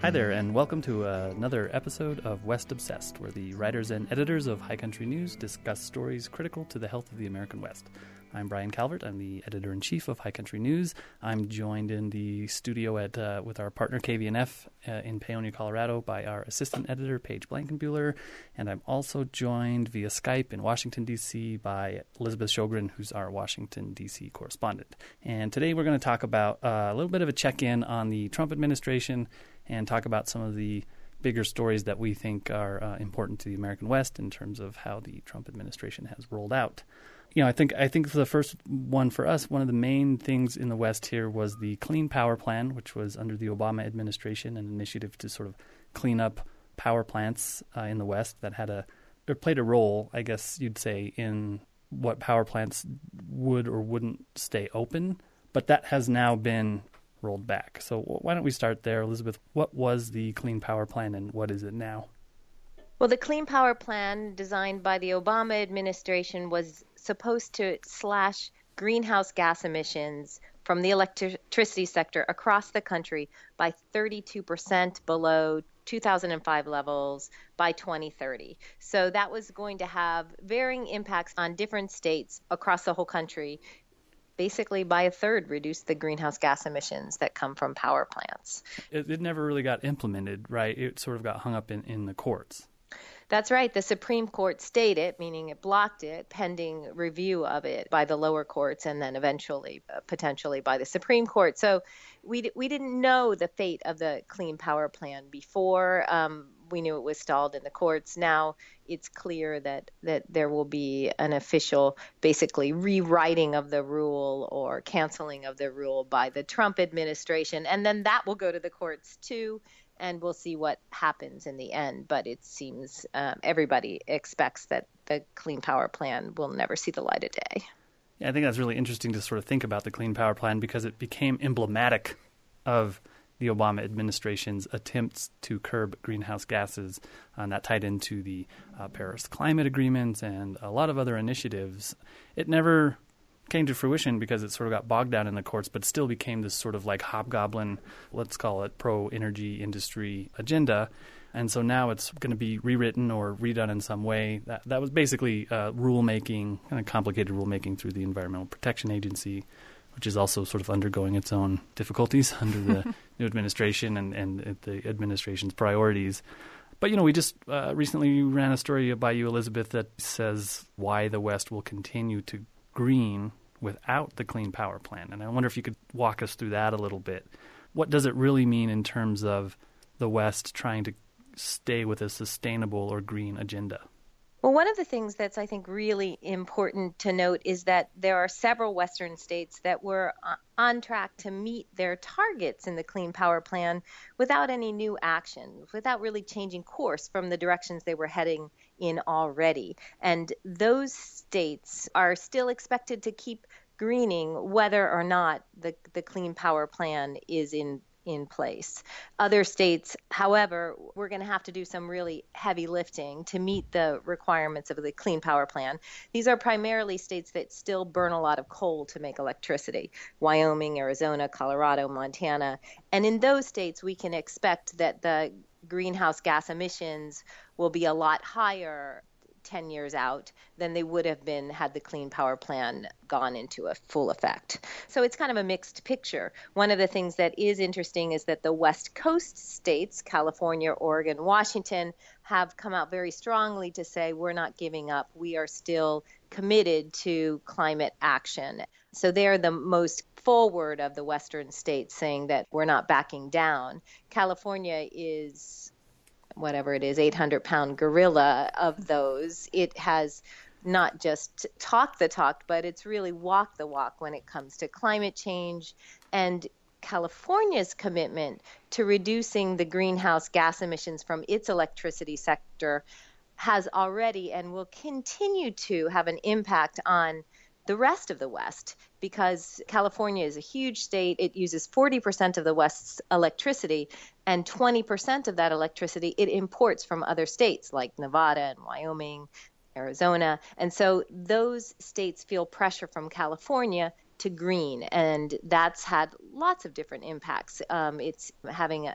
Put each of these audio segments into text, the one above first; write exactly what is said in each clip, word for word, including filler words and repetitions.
Hi there, and welcome to uh, another episode of West Obsessed, where the writers and editors of High Country News discuss stories critical to the health of the American West. I'm Brian Calvert. I'm the editor-in-chief of High Country News. I'm joined in the studio at uh, with our partner K V N F uh, in Paonia, Colorado, by our assistant editor, Paige Blankenbuehler. And I'm also joined via Skype in Washington, D C by Elizabeth Shogren, who's our Washington, D C correspondent. And today we're going to talk about uh, a little bit of a check-in on the Trump administration and talk about some of the bigger stories that we think are uh, important to the American West in terms of how the Trump administration has rolled out. You know, I think I think for the first one for us, one of the main things in the West here was the Clean Power Plan, which was under the Obama administration, an initiative to sort of clean up power plants uh, in the West that had a or played a role, I guess you'd say, in what power plants would or wouldn't stay open. But that has now been rolled back. So why don't we start there, Elizabeth? What was the Clean Power Plan and what is it now? Well, the Clean Power Plan designed by the Obama administration was supposed to slash greenhouse gas emissions from the electricity sector across the country by thirty-two percent below two thousand five levels by twenty thirty. So that was going to have varying impacts on different states across the whole country. Basically, by a third, reduce the greenhouse gas emissions that come from power plants. It, it never really got implemented, right? It sort of got hung up in, in the courts. That's right. The Supreme Court stayed it, meaning it blocked it, pending review of it by the lower courts and then eventually, uh, potentially, by the Supreme Court. So we d- we didn't know the fate of the Clean Power Plan before. Um, we knew it was stalled in the courts. Now it's clear that, that there will be an official, basically, rewriting of the rule or canceling of the rule by the Trump administration. And then that will go to the courts, too. And we'll see what happens in the end. But it seems um, everybody expects that the Clean Power Plan will never see the light of day. Yeah, I think that's really interesting to sort of think about the Clean Power Plan because it became emblematic of the Obama administration's attempts to curb greenhouse gases, and that tied into the uh, Paris Climate Agreement and a lot of other initiatives. It never came to fruition because it sort of got bogged down in the courts, but still became this sort of like hobgoblin, let's call it pro-energy industry agenda. And so now it's going to be rewritten or redone in some way. That that was basically uh, rulemaking, kind of complicated rulemaking through the Environmental Protection Agency, which is also sort of undergoing its own difficulties under the new administration and, and the administration's priorities. But, you know, we just uh, recently ran a story by you, Elizabeth, that says why the West will continue to green without the Clean Power Plan. And I wonder if you could walk us through that a little bit. What does it really mean in terms of the West trying to stay with a sustainable or green agenda? Well, one of the things that's, I think, really important to note is that there are several Western states that were on track to meet their targets in the Clean Power Plan without any new action, without really changing course from the directions they were heading in already. And those states are still expected to keep greening whether or not the, the Clean Power Plan is in in place. Other states, however, we're going to have to do some really heavy lifting to meet the requirements of the Clean Power Plan. These are primarily states that still burn a lot of coal to make electricity: Wyoming, Arizona, Colorado, Montana. And in those states, we can expect that the greenhouse gas emissions will be a lot higher ten years out than they would have been had the Clean Power Plan gone into a full effect. So it's kind of a mixed picture. One of the things that is interesting is that the West Coast states, California, Oregon, Washington, have come out very strongly to say we're not giving up. We are still committed to climate action. So they're the most forward of the Western states, saying that we're not backing down. California is whatever it is, eight hundred pound gorilla of those. It has not just talked the talk, but it's really walked the walk when it comes to climate change. And California's commitment to reducing the greenhouse gas emissions from its electricity sector has already and will continue to have an impact on the rest of the West, because California is a huge state. It uses forty percent of the West's electricity, and twenty percent of that electricity it imports from other states like Nevada and Wyoming, Arizona. And so those states feel pressure from California to green, and that's had lots of different impacts. Um, it's having a,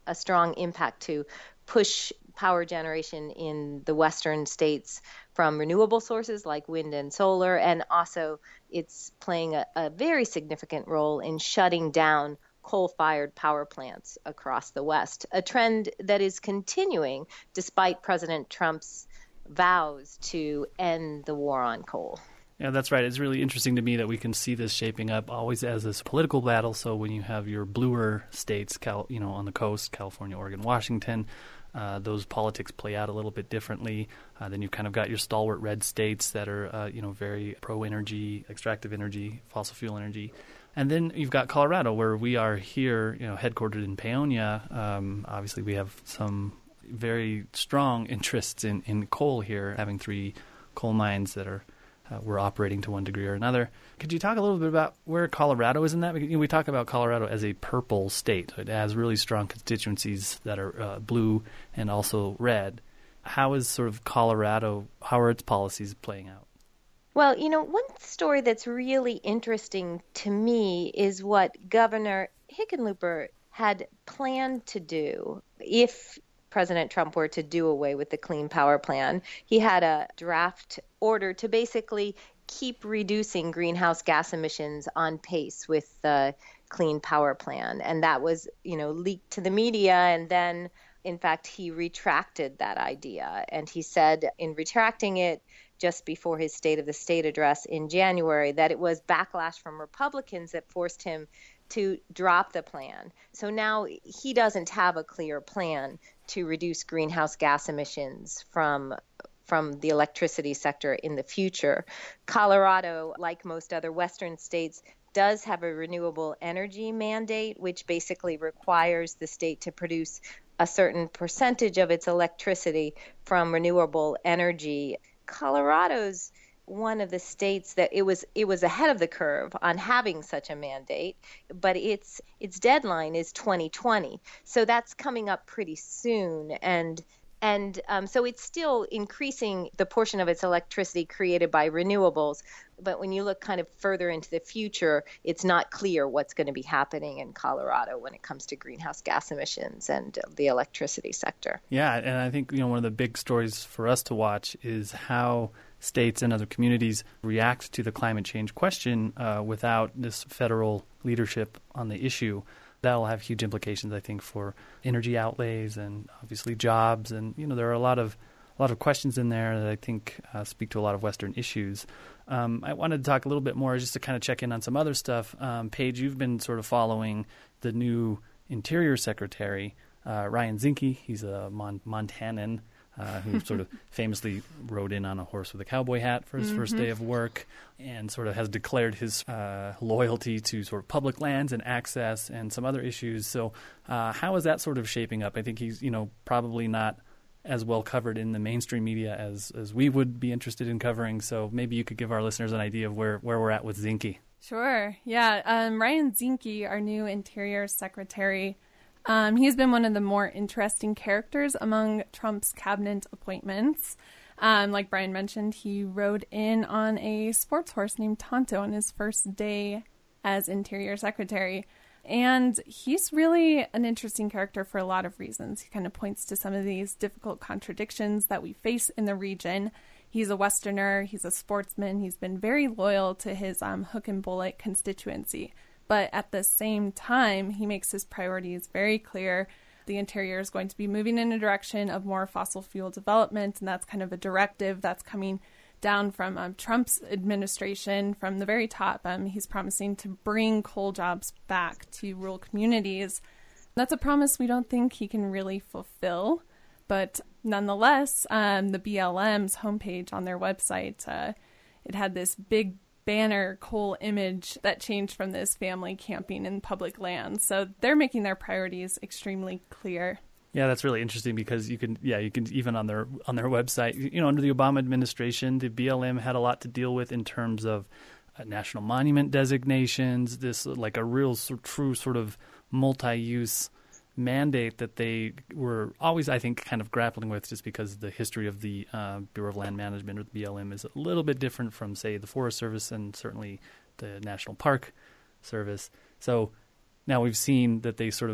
a strong impact to push power generation in the western states from renewable sources like wind and solar. And also it's playing a, a very significant role in shutting down coal-fired power plants across the West, a trend that is continuing despite President Trump's vows to end the war on coal. Yeah, that's right. It's really interesting to me that we can see this shaping up always as this political battle. So when you have your bluer states, Cal, you know, on the coast, California, Oregon, Washington, uh, those politics play out a little bit differently. Uh, then you've kind of got your stalwart red states that are, uh, you know, very pro-energy, extractive energy, fossil fuel energy. And then you've got Colorado, where we are here, you know, headquartered in Paonia. Um, obviously, we have some very strong interests in, in coal here, having three coal mines that are uh, we're operating to one degree or another. Could you talk a little bit about where Colorado is in that? Because, you know, we talk about Colorado as a purple state. It has really strong constituencies that are uh, blue and also red. How is sort of Colorado, how are its policies playing out? Well, you know, one story that's really interesting to me is what Governor Hickenlooper had planned to do if President Trump were to do away with the Clean Power Plan. He had a draft order to basically keep reducing greenhouse gas emissions on pace with the Clean Power Plan. And that was, you know, leaked to the media. And then, in fact, he retracted that idea. And he said in retracting it just before his State of the State address in January that it was backlash from Republicans that forced him to drop the plan. So now he doesn't have a clear plan to reduce greenhouse gas emissions from from the electricity sector in the future. Colorado, like most other Western states, does have a renewable energy mandate, which basically requires the state to produce a certain percentage of its electricity from renewable energy. Colorado's one of the states that it was it was ahead of the curve on having such a mandate, but its its deadline is twenty twenty. So that's coming up pretty soon, and and um, so it's still increasing the portion of its electricity created by renewables. But when you look kind of further into the future, it's not clear what's going to be happening in Colorado when it comes to greenhouse gas emissions and the electricity sector. Yeah, and I think, you know, one of the big stories for us to watch is how states and other communities react to the climate change question uh, without this federal leadership on the issue. That'll have huge implications, I think, for energy outlays and obviously jobs. And, you know, there are a lot of a lot of questions in there that I think uh, speak to a lot of Western issues. Um, I wanted to talk a little bit more just to kind of check in on some other stuff. Um, Paige, you've been sort of following the new Interior Secretary, uh, Ryan Zinke. He's a Mon- Montanan. Uh, who sort of famously rode in on a horse with a cowboy hat for his mm-hmm. first day of work and sort of has declared his uh, loyalty to sort of public lands and access and some other issues. So uh, how is that sort of shaping up? I think he's, you know, probably not as well covered in the mainstream media as, as we would be interested in covering. So maybe you could give our listeners an idea of where, where we're at with Zinke. Sure. Yeah. Um, Ryan Zinke, our new Interior Secretary, Um, he's been one of the more interesting characters among Trump's cabinet appointments. Um, like Brian mentioned, he rode in on a sports horse named Tonto on his first day as Interior Secretary. And he's really an interesting character for a lot of reasons. He kind of points to some of these difficult contradictions that we face in the region. He's a Westerner. He's a sportsman. He's been very loyal to his um, hook and bullet constituency. But at the same time, he makes his priorities very clear. The interior is going to be moving in a direction of more fossil fuel development, and that's kind of a directive that's coming down from um, Trump's administration from the very top. Um, he's promising to bring coal jobs back to rural communities. That's a promise we don't think he can really fulfill. But nonetheless, um, the B L M's homepage on their website, uh, it had this big banner coal image that changed from this family camping in public land. So they're making their priorities extremely clear. Yeah, that's really interesting because you can, yeah, you can even on their on their website, you know, under the Obama administration, the B L M had a lot to deal with in terms of uh, national monument designations, this like a real sort, true sort of multi-use mandate that they were always, I think, kind of grappling with just because the history of the uh, Bureau of Land Management or the B L M is a little bit different from, say, the Forest Service and certainly the National Park Service. So now we've seen that they sort of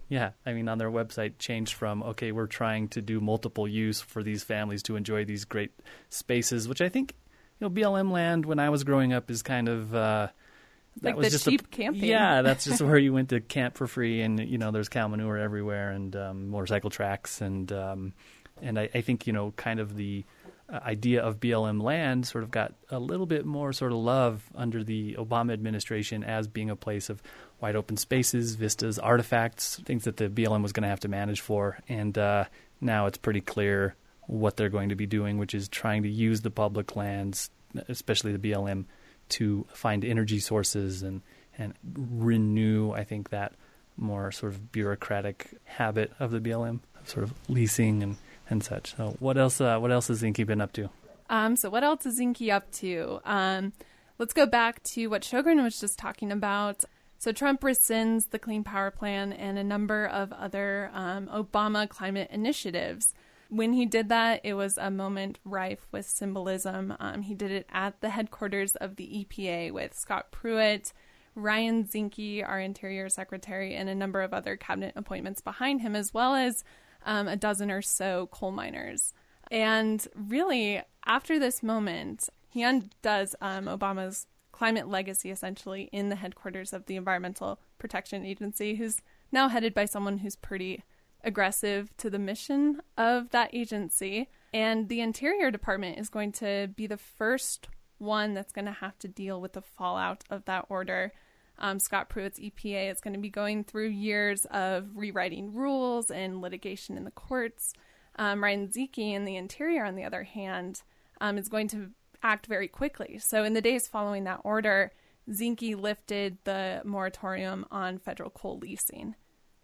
Yeah, I mean, on their website changed from, okay, we're trying to do multiple use for these families to enjoy these great spaces, which I think, you know, B L M land when I was growing up is kind of... Uh, that like was the just cheap a, camping. Yeah, that's just where you went to camp for free, and, you know, there's cow manure everywhere and um, motorcycle tracks. And um, and I, I think, you know, kind of the uh, idea of B L M land sort of got a little bit more sort of love under the Obama administration as being a place of wide open spaces, vistas, artifacts, things that the B L M was going to have to manage for. And uh, now it's pretty clear what they're going to be doing, which is trying to use the public lands, especially the B L M, to find energy sources and, and renew, I think, that more sort of bureaucratic habit of the B L M, sort of leasing and, and such. So what else uh, What else has Zinke been up to? Um, so what else is Zinke up to? Um, let's go back to what Sjogren was just talking about. So Trump rescinds the Clean Power Plan and a number of other um, Obama climate initiatives. When he did that, it was a moment rife with symbolism. Um, he did it at the headquarters of the E P A with Scott Pruitt, Ryan Zinke, our Interior Secretary, and a number of other cabinet appointments behind him, as well as um, a dozen or so coal miners. And really, after this moment, he undoes um, Obama's climate legacy, essentially, in the headquarters of the Environmental Protection Agency, who's now headed by someone who's pretty aggressive to the mission of that agency. And the Interior Department is going to be the first one that's going to have to deal with the fallout of that order. Um, Scott Pruitt's E P A is going to be going through years of rewriting rules and litigation in the courts. Um, Ryan Zinke in the Interior, on the other hand, um, is going to act very quickly. So in the days following that order, Zinke lifted the moratorium on federal coal leasing.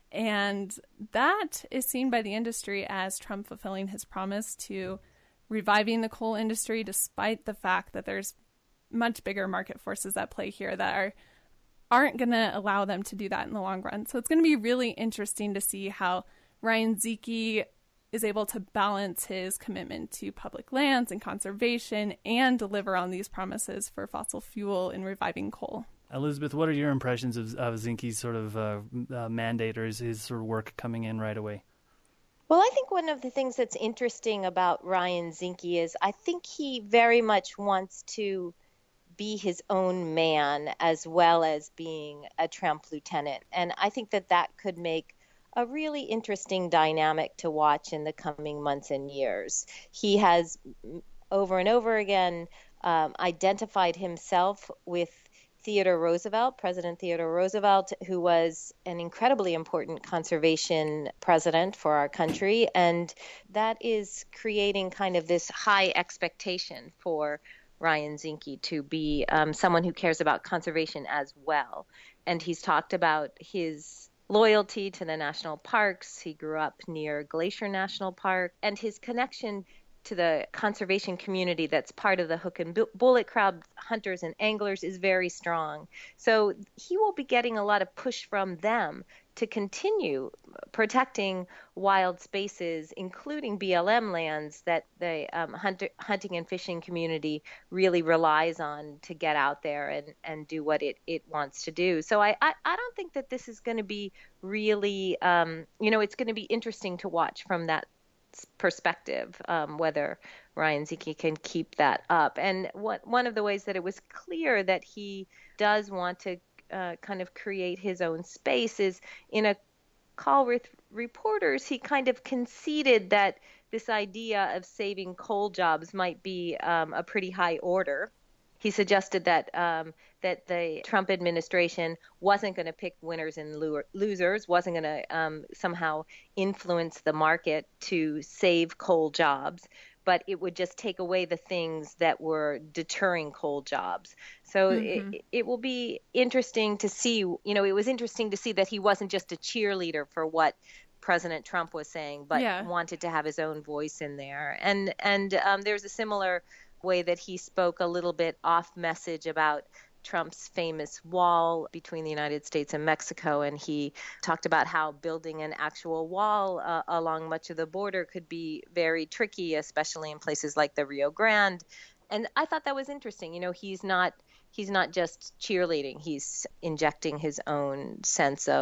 And that is seen by the industry as Trump fulfilling his promise to reviving the coal industry, despite the fact that there's much bigger market forces at play here that are, aren't going to allow them to do that in the long run. So it's going to be really interesting to see how Ryan Zinke is able to balance his commitment to public lands and conservation and deliver on these promises for fossil fuel and reviving coal. Elizabeth, what are your impressions of, of Zinke's sort of uh, uh, mandate or his, his sort of work coming in right away? Well, I think one of the things that's interesting about Ryan Zinke is I think he very much wants to be his own man as well as being a Trump lieutenant. And I think that that could make a really interesting dynamic to watch in the coming months and years. He has over and over again um, identified himself with Theodore Roosevelt, President Theodore Roosevelt, who was an incredibly important conservation president for our country. And that is creating kind of this high expectation for Ryan Zinke to be um, someone who cares about conservation as well. And he's talked about his loyalty to the national parks. He grew up near Glacier National Park, and his connection to the conservation community that's part of the hook and bullet crab hunters and anglers is very strong. So he will be getting a lot of push from them to continue protecting wild spaces, including B L M lands that the um, hunter, hunting and fishing community really relies on to get out there and, and do what it, it wants to do. So I, I, I don't think that this is going to be really, um, you know, it's going to be interesting to watch from that perspective, um, whether Ryan Zinke can keep that up. And what, one of the ways that it was clear that he does want to uh, kind of create his own space is in a call with reporters, he kind of conceded that this idea of saving coal jobs might be um, a pretty high order. He suggested that um, that the Trump administration wasn't going to pick winners and lo- losers, wasn't going to um, somehow influence the market to save coal jobs, but it would just take away the things that were deterring coal jobs. So mm-hmm. it, it will be interesting to see, you know, it was interesting to see that he wasn't just a cheerleader for what President Trump was saying, but yeah. wanted to have his own voice in there. And, and um, there's a similar way that he spoke a little bit off message about Trump's famous wall between the United States and Mexico. And he talked about how building an actual wall uh, along much of the border could be very tricky, especially in places like the Rio Grande. And I thought that was interesting. You know, he's not he's not just cheerleading. He's injecting his own sense of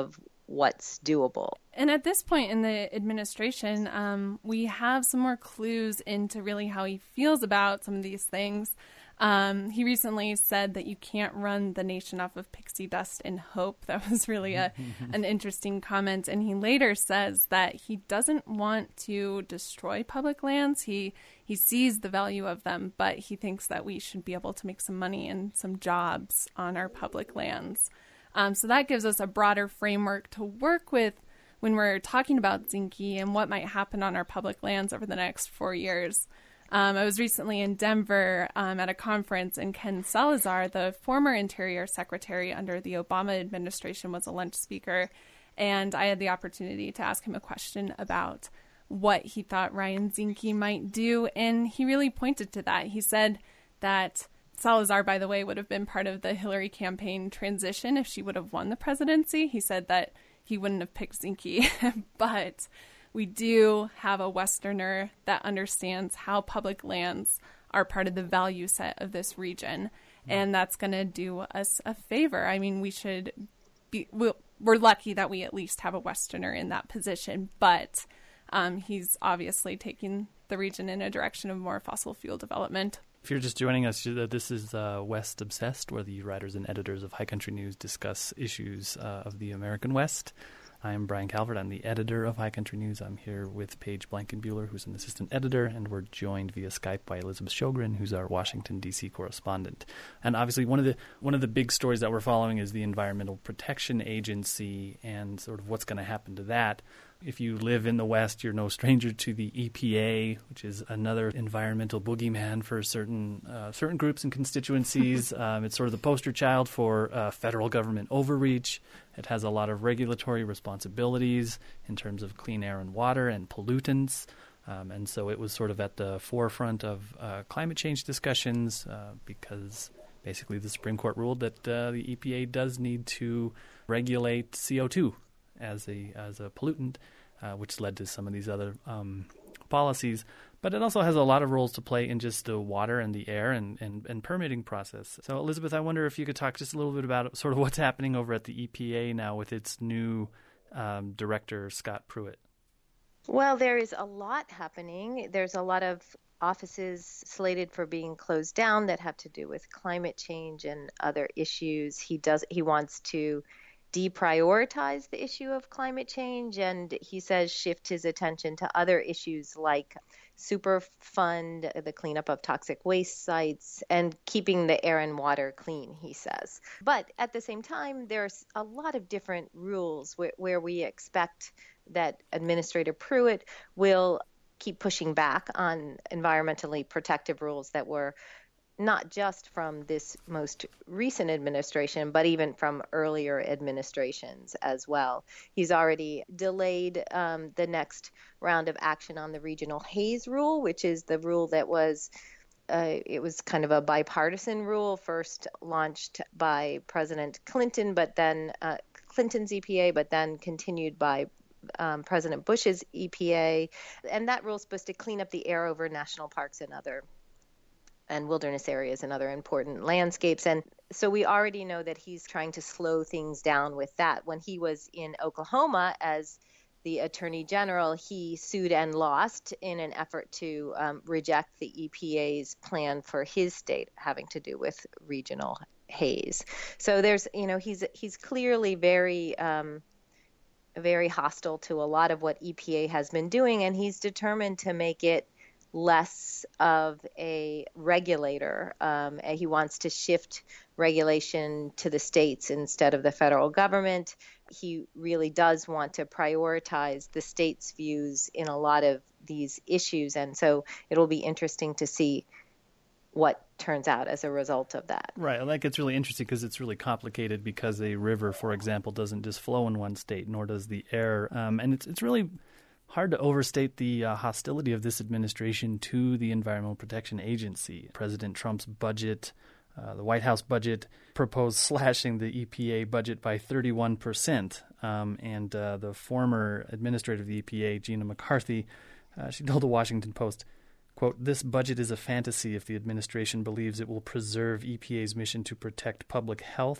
what's doable. And at this point in the administration, um, we have some more clues into really how he feels about some of these things. Um, he recently said that you can't run the nation off of pixie dust and hope. That was really a, an interesting comment. And he later says that he doesn't want to destroy public lands. He he sees the value of them, but he thinks that we should be able to make some money and some jobs on our public lands. Um, so that gives us a broader framework to work with when we're talking about Zinke and what might happen on our public lands over the next four years. Um, I was recently in Denver um, at a conference, and Ken Salazar, the former Interior Secretary under the Obama administration, was a lunch speaker, and I had the opportunity to ask him a question about what he thought Ryan Zinke might do, and he really pointed to that. He said that Salazar, by the way, would have been part of the Hillary campaign transition if she would have won the presidency. He said that he wouldn't have picked Zinke, but we do have a Westerner that understands how public lands are part of the value set of this region, and that's going to do us a favor. I mean, we should be, we'll, we're lucky that we at least have a Westerner in that position, but um, he's obviously taking the region in a direction of more fossil fuel development. If you're just joining us, this is uh, West Obsessed, where the writers and editors of High Country News discuss issues uh, of the American West. I'm Brian Calvert. I'm the editor of High Country News. I'm here with Paige Blankenbuehler, who's an assistant editor, and we're joined via Skype by Elizabeth Sjogren, who's our Washington, D C correspondent. And obviously, one of the one of the big stories that we're following is the Environmental Protection Agency and sort of what's going to happen to that. If you live in the West, you're no stranger to the E P A, which is another environmental boogeyman for certain uh, certain groups and constituencies. um, it's sort of the poster child for uh, federal government overreach. It has a lot of regulatory responsibilities in terms of clean air and water and pollutants. Um, and so it was sort of at the forefront of uh, climate change discussions uh, because basically the Supreme Court ruled that uh, the E P A does need to regulate C O two as a as a pollutant, uh, which led to some of these other um, policies. But it also has a lot of roles to play in just the water and the air and, and, and permitting process. So, Elizabeth, I wonder if you could talk just a little bit about sort of what's happening over at the E P A now with its new um, director, Scott Pruitt. Well, there is a lot happening. There's a lot of offices slated for being closed down that have to do with climate change and other issues. He does. He wants to deprioritize the issue of climate change, and he says shift his attention to other issues like Superfund, the cleanup of toxic waste sites, and keeping the air and water clean, he says. But at the same time, there's a lot of different rules where, where we expect that Administrator Pruitt will keep pushing back on environmentally protective rules that were not just from this most recent administration, but even from earlier administrations as well. He's already delayed um, the next round of action on the regional haze rule, which is the rule that was, uh, it was kind of a bipartisan rule, first launched by President Clinton, but then uh, Clinton's E P A, but then continued by um, President Bush's E P A. And that rule is supposed to clean up the air over national parks and other and wilderness areas and other important landscapes. And so we already know that he's trying to slow things down with that. When he was in Oklahoma as the Attorney General, he sued and lost in an effort to um, reject the E P A's plan for his state having to do with regional haze. So there's, you know, he's he's clearly very um, very hostile to a lot of what E P A has been doing, and he's determined to make it less of a regulator. Um, and he wants to shift regulation to the states instead of the federal government. He really does want to prioritize the states' views in a lot of these issues. And so it'll be interesting to see what turns out as a result of that. Right. Well, that gets really interesting because it's really complicated because a river, for example, doesn't just flow in one state, nor does the air. Um, and it's it's really hard to overstate the uh, hostility of this administration to the Environmental Protection Agency. President Trump's budget, uh, the White House budget, proposed slashing the E P A budget by thirty-one percent. Um, and uh, the former administrator of the E P A, Gina McCarthy, uh, she told the Washington Post, quote, "This budget is a fantasy if the administration believes it will preserve E P A's mission to protect public health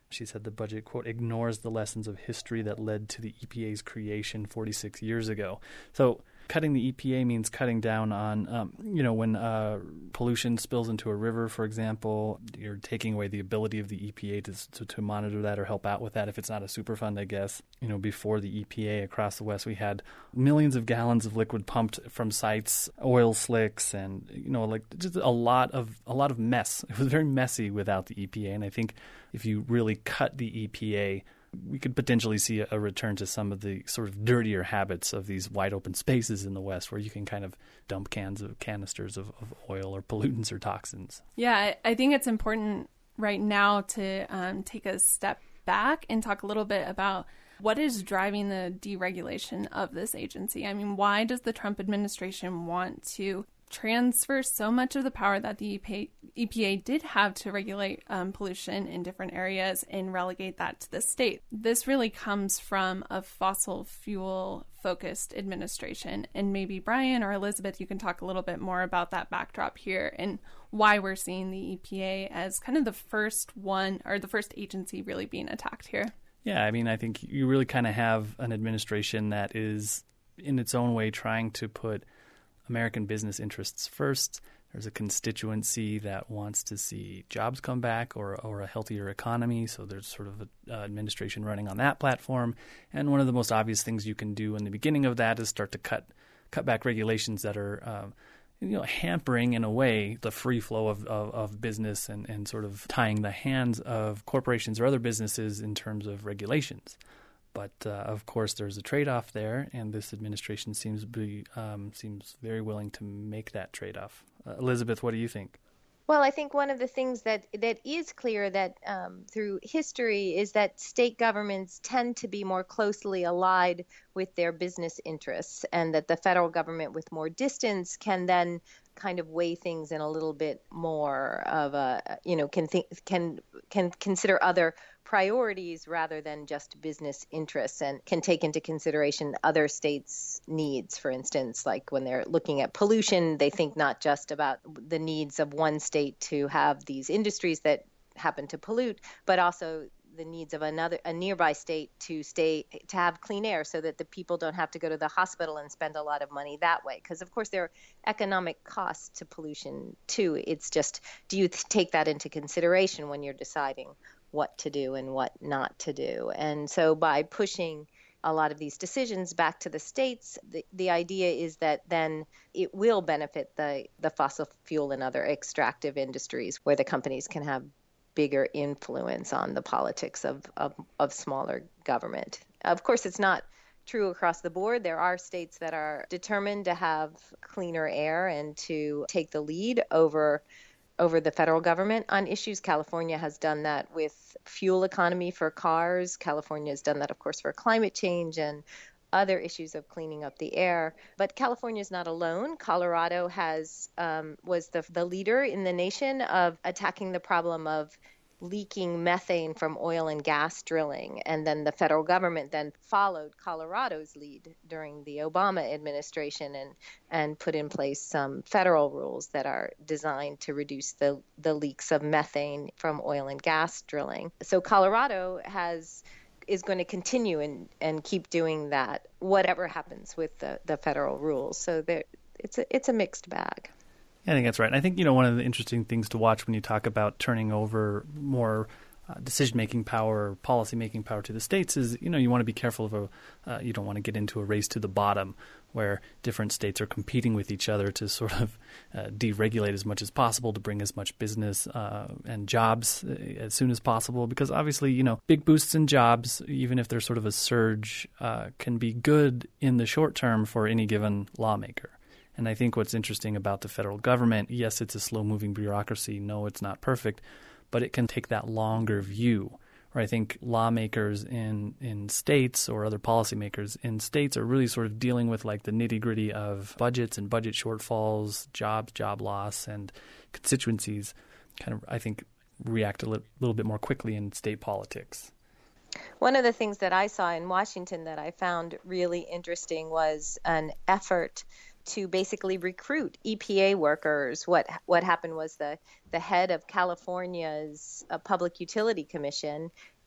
She said the budget, quote, ignores the lessons of history that led to the E P A's creation forty-six years ago. So cutting the E P A means cutting down on, um, you know, when uh, pollution spills into a river, for example, you're taking away the ability of the E P A to, to, to monitor that or help out with that if it's not a Superfund, I guess. You know, before the E P A across the West, we had millions of gallons of liquid pumped from sites, oil slicks, and, you know, like just a lot of a lot of mess. It was very messy without the E P A. And I think if you really cut the E P A, we could potentially see a return to some of the sort of dirtier habits of these wide open spaces in the West where you can kind of dump cans of canisters of, of oil or pollutants or toxins. Yeah, I think it's important right now to um, take a step back and talk a little bit about what is driving the deregulation of this agency. I mean, why does the Trump administration want to transfer so much of the power that the E P A did have to regulate um, pollution in different areas and relegate that to the state? This really comes from a fossil fuel focused administration. And maybe Brian or Elizabeth, you can talk a little bit more about that backdrop here and why we're seeing the E P A as kind of the first one or the first agency really being attacked here. Yeah, I mean, I think you really kind of have an administration that is in its own way trying to put American business interests first. There's a constituency that wants to see jobs come back or or a healthier economy. So there's sort of an uh, administration running on that platform. And one of the most obvious things you can do in the beginning of that is start to cut cut back regulations that are um, you know hampering in a way the free flow of, of, of business and, and sort of tying the hands of corporations or other businesses in terms of regulations. But, uh, of course, there's a trade-off there, and this administration seems to be um, seems very willing to make that trade-off. Uh, Elizabeth, what do you think? Well, I think one of the things that, that is clear that um, through history is that state governments tend to be more closely allied with their business interests, and that the federal government with more distance can then kind of weigh things in a little bit more of a, you know, can think, can can consider other priorities rather than just business interests, and can take into consideration other states' needs. For instance, like when they're looking at pollution, they think not just about the needs of one state to have these industries that happen to pollute, but also the needs of another a nearby state to stay to have clean air so that the people don't have to go to the hospital and spend a lot of money that way. Because of course there are economic costs to pollution too. It's just, do you take that into consideration when you're deciding what to do and what not to do? And so by pushing a lot of these decisions back to the states, the, the idea is that then it will benefit the, the fossil fuel and other extractive industries where the companies can have bigger influence on the politics of, of, of smaller government. Of course, it's not true across the board. There are states that are determined to have cleaner air and to take the lead over over the federal government on issues. California has done that with fuel economy for cars. California has done that, of course, for climate change and other issues of cleaning up the air. But California is not alone. Colorado has um, was the the leader in the nation of attacking the problem of leaking methane from oil and gas drilling. And then the federal government then followed Colorado's lead during the Obama administration and, and put in place some federal rules that are designed to reduce the, the leaks of methane from oil and gas drilling. So Colorado has is going to continue and, and keep doing that, whatever happens with the, the federal rules. So there, it's a, it's a mixed bag. I think that's right. I think, you know, one of the interesting things to watch when you talk about turning over more uh, decision-making power, policy-making power to the states is, you know, you want to be careful of a, uh, you don't want to get into a race to the bottom where different states are competing with each other to sort of uh, deregulate as much as possible to bring as much business uh, and jobs as soon as possible. Because obviously, you know, big boosts in jobs, even if there's sort of a surge, uh, can be good in the short term for any given lawmaker. And I think what's interesting about the federal government, yes, it's a slow-moving bureaucracy. No, it's not perfect, but it can take that longer view. Where I think lawmakers in, in states or other policymakers in states are really sort of dealing with like the nitty-gritty of budgets and budget shortfalls, jobs, job loss, and constituencies kind of, I think, react a li- little bit more quickly in state politics. One of the things that I saw in Washington that I found really interesting was an effort to basically recruit E P A workers. What what happened was the, the head of California's uh, Public Utility Commission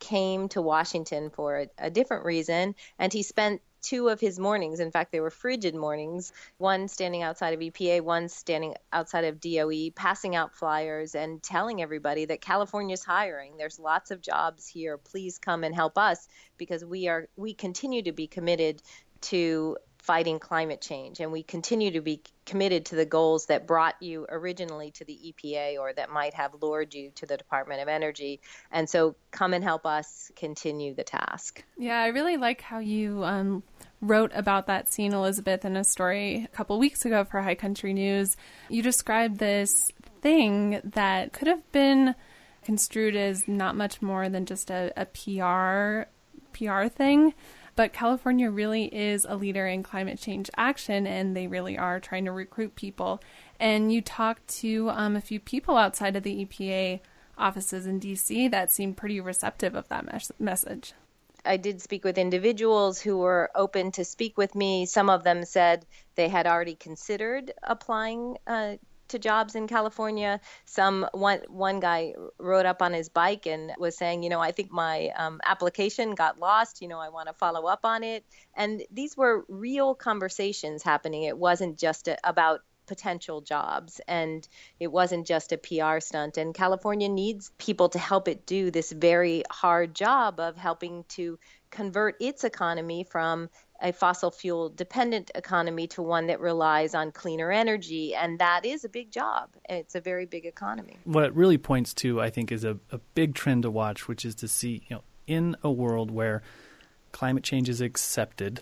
came to Washington for a, a different reason, and he spent two of his mornings, in fact, they were frigid mornings, one standing outside of E P A, one standing outside of D O E, passing out flyers and telling everybody that California's hiring. There's lots of jobs here. Please come and help us, because we are we continue to be committed to fighting climate change, and we continue to be committed to the goals that brought you originally to the E P A or that might have lured you to the Department of Energy. And so come and help us continue the task. Yeah, I really like how you um, wrote about that scene, Elizabeth, in a story a couple weeks ago for High Country News. You described this thing that could have been construed as not much more than just a, a P R P R thing. But California really is a leader in climate change action, and they really are trying to recruit people. And you talked to um, a few people outside of the E P A offices in D C that seemed pretty receptive of that mes- message. I did speak with individuals who were open to speak with me. Some of them said they had already considered applying uh, to jobs in California. Some one one guy rode up on his bike and was saying, you know, I think my um, application got lost. You know, I want to follow up on it. And these were real conversations happening. It wasn't just a, about potential jobs, and it wasn't just a P R stunt. And California needs people to help it do this very hard job of helping to convert its economy from a fossil fuel dependent economy to one that relies on cleaner energy. And that is a big job. It's a very big economy. What it really points to, I think, is a, a big trend to watch, which is to see, you know, in a world where climate change is accepted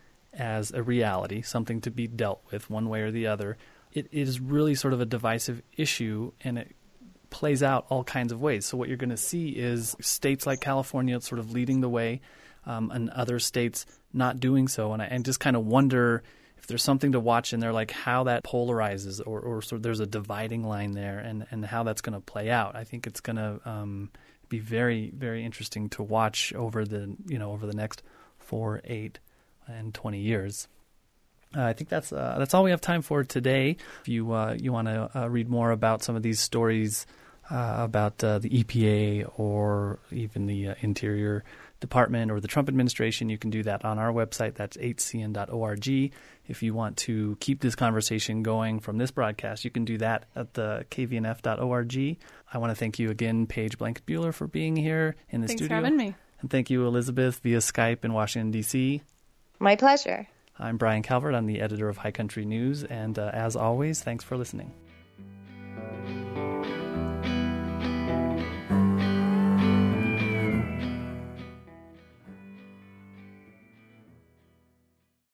as a reality, something to be dealt with one way or the other, it is really sort of a divisive issue, and it plays out all kinds of ways. So what you're going to see is states like California sort of leading the way, um, and other states not doing so. And I and just kind of wonder if there's something to watch in there, like how that polarizes, or, or sort of there's a dividing line there, and, and how that's going to play out. I think it's going to um, be very, very interesting to watch over the you know over the next four, eight, and twenty years. Uh, I think that's uh, that's all we have time for today. If you uh, you want to uh, read more about some of these stories uh, about uh, the E P A or even the uh, Interior Department or the Trump administration, you can do that on our website. That's eight c n dot org. If you want to keep this conversation going from this broadcast, you can do that at the k v n f dot org. I want to thank you again, Paige Blanket-Buehler, for being here in the Thanks studio. Thanks for having me. And thank you, Elizabeth, via Skype in Washington, D C. My pleasure. I'm Brian Calvert. I'm the editor of High Country News. And uh, as always, thanks for listening.